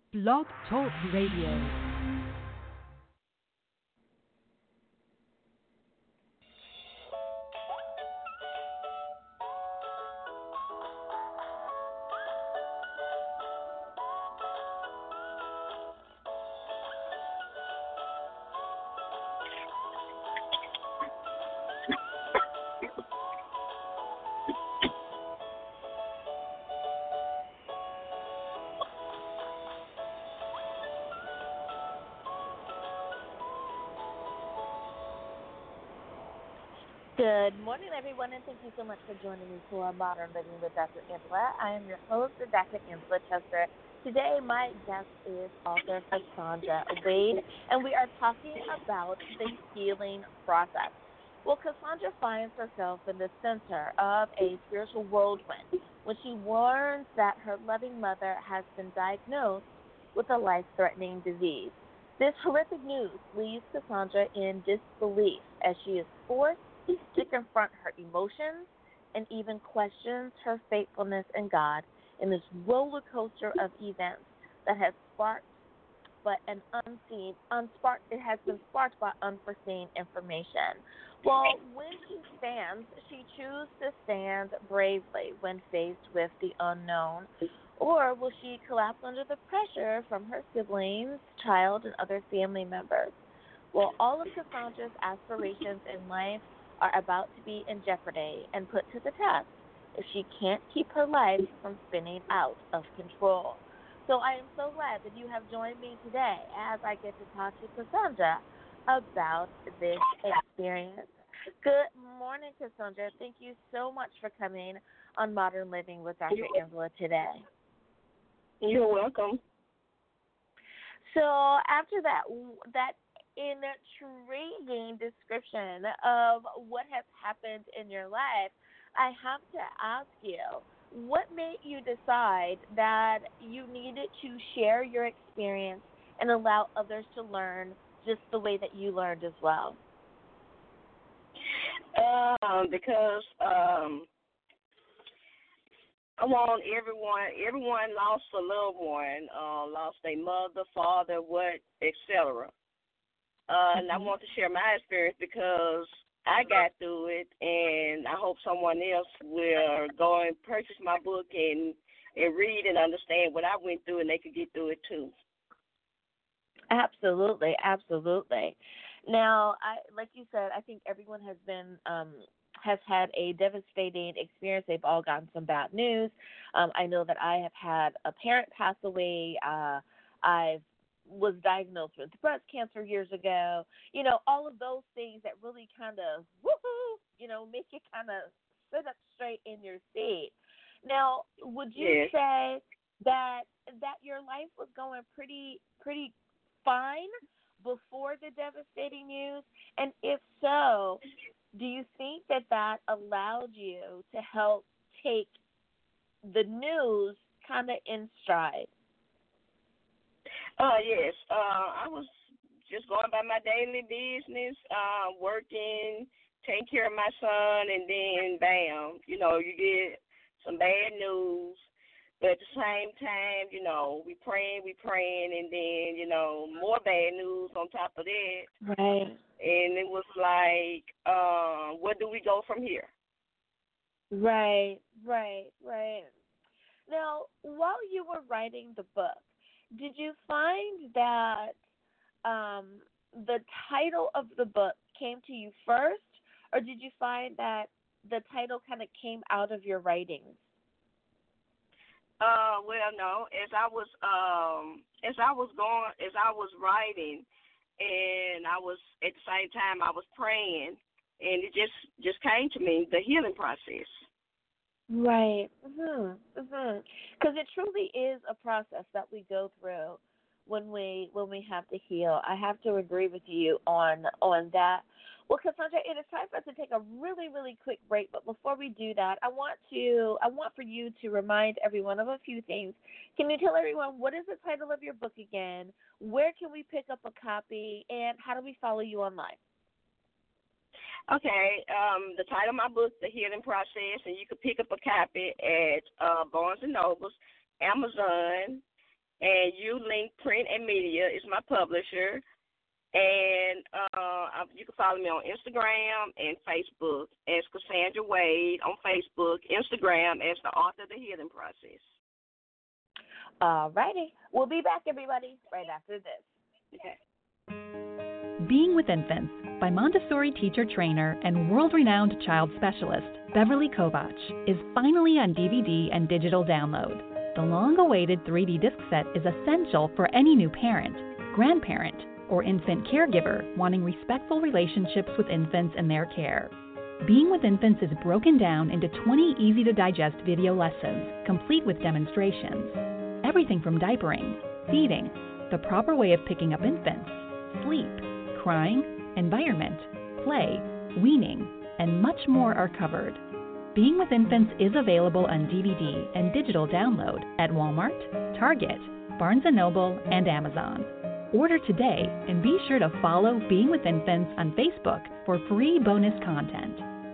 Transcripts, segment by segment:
Blog Talk Radio. Good morning, everyone, and thank you so much for joining me for Modern Living with Dr. Angela. I am your host, Dr. Angela Chester. Today, my guest is author Cassandra Wade, and we are talking about the healing process. Well, Cassandra finds herself in the center of a spiritual whirlwind when she learns that her loving mother has been diagnosed with a life-threatening disease. This horrific news leaves Cassandra in disbelief as she is forced to confront her emotions and even questions her faithfulness in God in this roller coaster of events that has sparked but an unseen unsparked it has been sparked by unforeseen information. Well, when she chooses to stand bravely when faced with the unknown, or will she collapse under the pressure from her siblings, child, and other family members? Well, all of Cassandra's aspirations in life are about to be in jeopardy and put to the test if she can't keep her life from spinning out of control. So I am so glad that you have joined me today as I get to talk to Cassandra about this experience. Good morning, Cassandra. Thank you so much for coming on Modern Living with Dr. Angela today. You're welcome. So after that intriguing description of what has happened in your life, I have to ask you, what made you decide that you needed to share your experience and allow others to learn just the way that you learned as well? Because I want everyone lost a loved one, lost a mother, father, etc. And I want to share my experience because I got through it, and I hope someone else will go and purchase my book and read and understand what I went through, and they could get through it too. Absolutely, absolutely. Now, like you said, I think everyone has had a devastating experience. They've all gotten some bad news. I know that I have had a parent pass away. I've was diagnosed with breast cancer years ago. You know, all of those things that really kind of, make you kind of sit up straight in your seat. Now, would you say that your life was going pretty fine before the devastating news? And if so, do you think that allowed you to help take the news kind of in stride? Yes. I was just going by my daily business, working, taking care of my son, and then, bam, you get some bad news. But at the same time, we praying, and then, more bad news on top of that. Right. And it was like, where do we go from here? Right. Now, while you were writing the book, did you find that the title of the book came to you first, or did you find that the title kind of came out of your writings? Well, no. As I was writing, and I was at the same time I was praying, and it just came to me, the healing process. Right. Because it truly is a process that we go through when we have to heal. I have to agree with you on that. Well, Cassandra, it is time for us to take a really, really quick break. But before we do that, I want for you to remind everyone of a few things. Can you tell everyone what is the title of your book again? Where can we pick up a copy? And how do we follow you online? Okay, the title of my book, The Healing Process, and you can pick up a copy at Barnes & Nobles, Amazon, And U-Link Print and Media is my publisher. And you can follow me on Instagram and Facebook as Cassandra Wade on Facebook, Instagram as the author of The Healing Process. All righty. We'll be back, everybody, right after this. Okay. Being with Infants by Montessori teacher trainer and world-renowned child specialist Beverly Kovach is finally on DVD and digital download. The long-awaited 3D disc set is essential for any new parent, grandparent, or infant caregiver wanting respectful relationships with infants and their care. Being with Infants is broken down into 20 easy-to-digest video lessons, complete with demonstrations. Everything from diapering, feeding, the proper way of picking up infants, sleep, crying, environment, play, weaning, and much more are covered. Being with Infants is available on DVD and digital download at Walmart, Target, Barnes & Noble, and Amazon. Order today and be sure to follow Being with Infants on Facebook for free bonus content.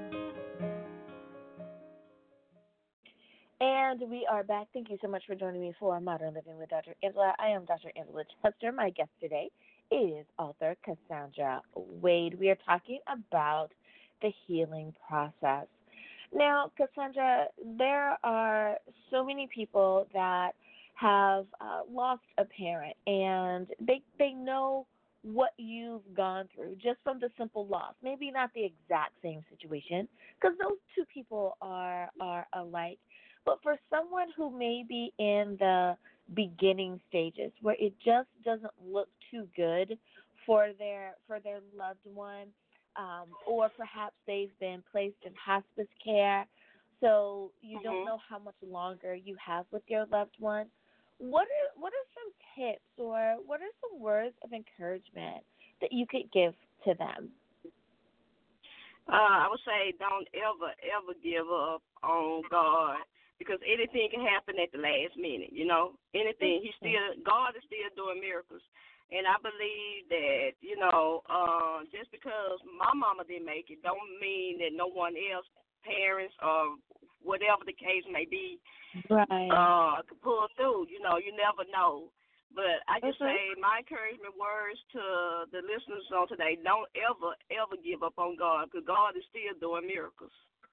And we are back. Thank you so much for joining me for Modern Living with Dr. Angela. I am Dr. Angela Chester. My guest today is author Cassandra Wade. We are talking about the healing process. Now, Cassandra, there are so many people that have lost a parent, and they know what you've gone through just from the simple loss. Maybe not the exact same situation, because those two people are alike. But for someone who may be in the beginning stages where it just doesn't look too good for their loved one, or perhaps they've been placed in hospice care, so you don't know how much longer you have with your loved one. What are some tips or what are some words of encouragement that you could give to them? I would say don't ever give up on God, because anything can happen at the last minute, you know. Anything. God is still doing miracles. And I believe that, just because my mama didn't make it don't mean that no one else, parents or whatever the case may be, could pull through. You never know. But I just say my encouragement words to the listeners on today, don't ever give up on God, because God is still doing miracles.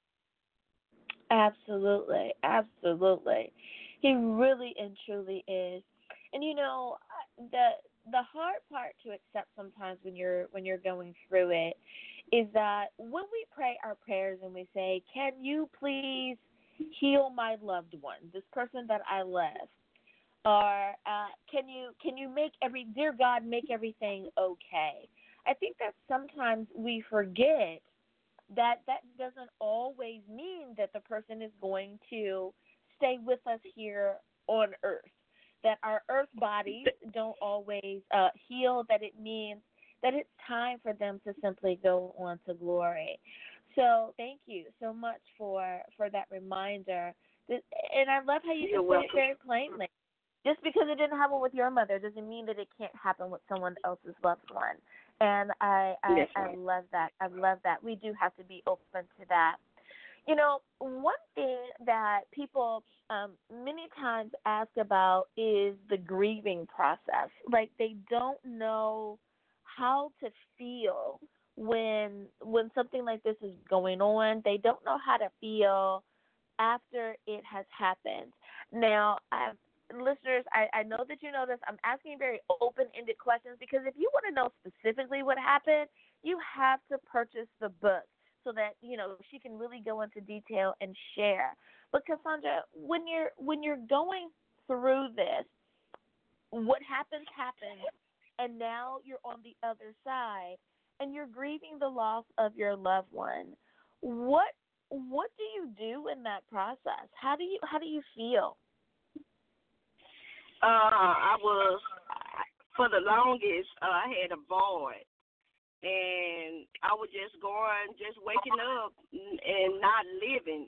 Absolutely. Absolutely. He really and truly is. And, the hard part to accept sometimes when you're going through it is that when we pray our prayers and we say, can you please heal my loved one, this person that I left, or can you make dear God, make everything okay? I think that sometimes we forget that doesn't always mean that the person is going to stay with us here on earth, that our earth bodies don't always heal, that it means that it's time for them to simply go on to glory. So thank you so much for that reminder. And I love how you just said it very plainly. Just because it didn't happen with your mother doesn't mean that it can't happen with someone else's loved one. And I love that. I love that. We do have to be open to that. One thing that people many times ask about is the grieving process. Like, they don't know how to feel when something like this is going on. They don't know how to feel after it has happened. Now, listeners, I know that you know this. I'm asking very open-ended questions because if you want to know specifically what happened, you have to purchase the book so that, she can really go into detail and share. But Cassandra, when you're going through this, what happens, and now you're on the other side, and you're grieving the loss of your loved one. What do you do in that process? How do you feel? For the longest, I had a void, and I was just waking up and not living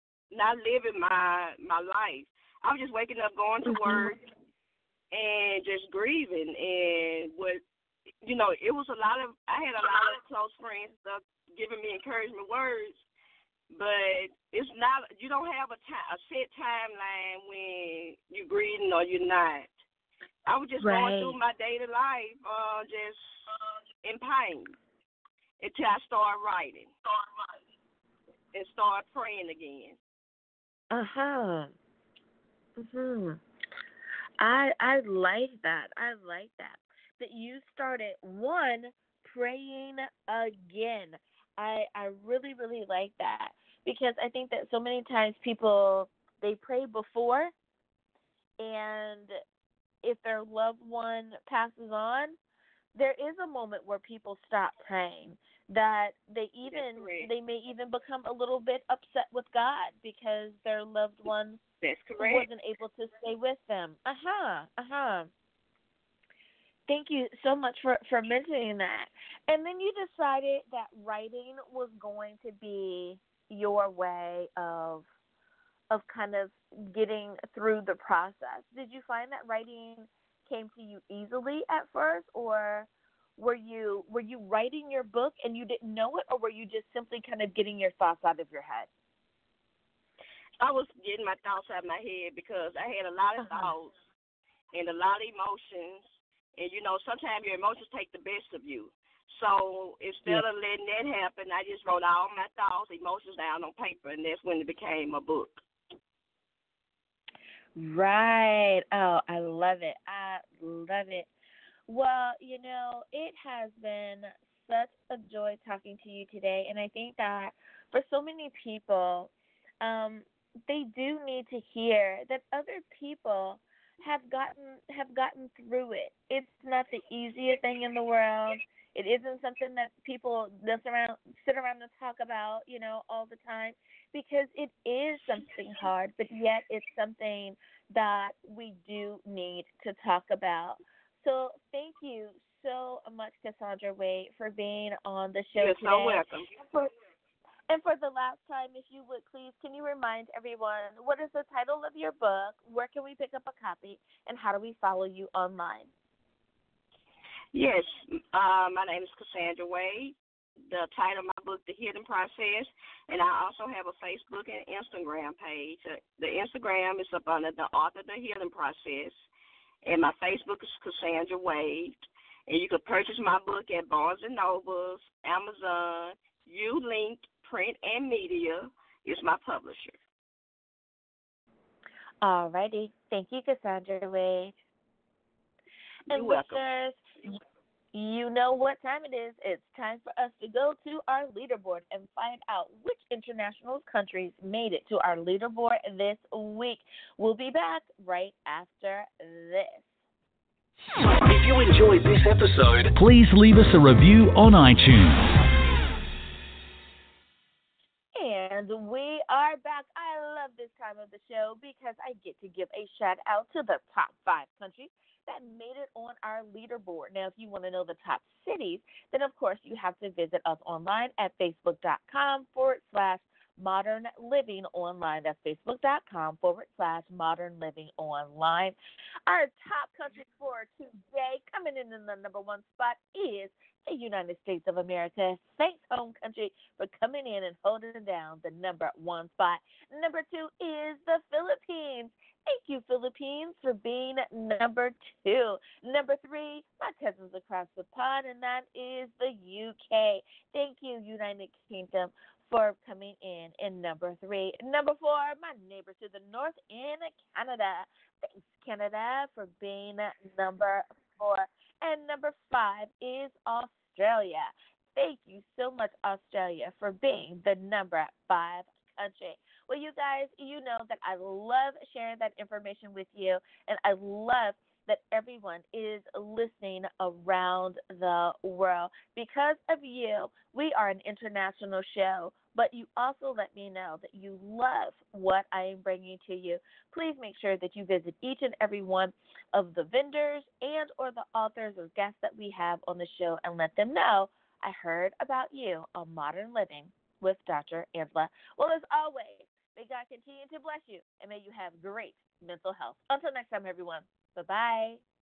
my life. I was just waking up, going to work, and just grieving. And it was I had a lot of close friends giving me encouragement words, but it's not. You don't have a set timeline when you're grieving or you're not. I was just going Right. through my daily life, just in pain until I started writing and started praying again. Uh-huh. Mhm. I like that. I like that. That you started one praying again. I really really like that because I think that so many times people they pray before, and if their loved one passes on, there is a moment where people stop praying, that they may even become a little bit upset with God because their loved one That's correct. wasn't able to stay with them. Uh-huh. Uh-huh. Thank you so much for mentioning that. And then you decided that writing was going to be your way of kind of getting through the process. Did you find that writing came to you easily at first, or were you writing your book and you didn't know it, or were you just simply kind of getting your thoughts out of your head? I was getting my thoughts out of my head because I had a lot of Uh-huh. thoughts and a lot of emotions. And, sometimes your emotions take the best of you. So Yeah. instead of letting that happen, I just wrote all my thoughts, emotions down on paper, and that's when it became a book. Right. Oh, I love it. I love it. Well, it has been such a joy talking to you today, and I think that for so many people, um, they do need to hear that other people have gotten through it. It's not the easiest thing in the world. It isn't something that people sit around and talk about, all the time, because it is something hard, but yet it's something that we do need to talk about. So thank you so much, Cassandra Wade, for being on the show You're so today. welcome. For, and for the last time, if you would please, can you remind everyone what is the title of your book? Where can we pick up a copy? And how do we follow you online? Yes, my name is Cassandra Wade. The title of my book, The Healing Process, and I also have a Facebook and Instagram page. The Instagram is up under the author, The Healing Process, and my Facebook is Cassandra Wade. And you can purchase my book at Barnes and Nobles, Amazon, Ulink Print and Media is my publisher. Alrighty. Thank you, Cassandra Wade. You're And welcome. listeners, you know what time it is. It's time for us to go to our leaderboard and find out which international countries made it to our leaderboard this week. We'll be back right after this. If you enjoyed this episode, please leave us a review on iTunes. And we are back. I love this time of the show because I get to give a shout out to the top 5 countries that made it on our leaderboard. Now, if you want to know the top cities, then of course you have to visit us online at facebook.com/Modern Living Online. That's facebook.com/Modern Living Online. Our top countries for today, coming in the number one spot, is the United States of America. Thanks, home country, for coming in and holding down the number one spot. Number two is the Philippines. Thank you, Philippines, for being number two. Number three, my cousins across the pond, and that is the UK. Thank you, United Kingdom, for coming in number three. Number four, my neighbors to the north in Canada. Thanks, Canada, for being number four. And number five is Australia. Thank you so much, Australia, for being the number 5 country. Well, you guys, you know that I love sharing that information with you, and I love that everyone is listening around the world. Because of you, we are an international show, but you also let me know that you love what I am bringing to you. Please make sure that you visit each and every one of the vendors and or the authors or guests that we have on the show and let them know I heard about you on Modern Living with Dr. Angela. Well, as always, may God continue to bless you and may you have great mental health. Until next time, everyone. Bye-bye.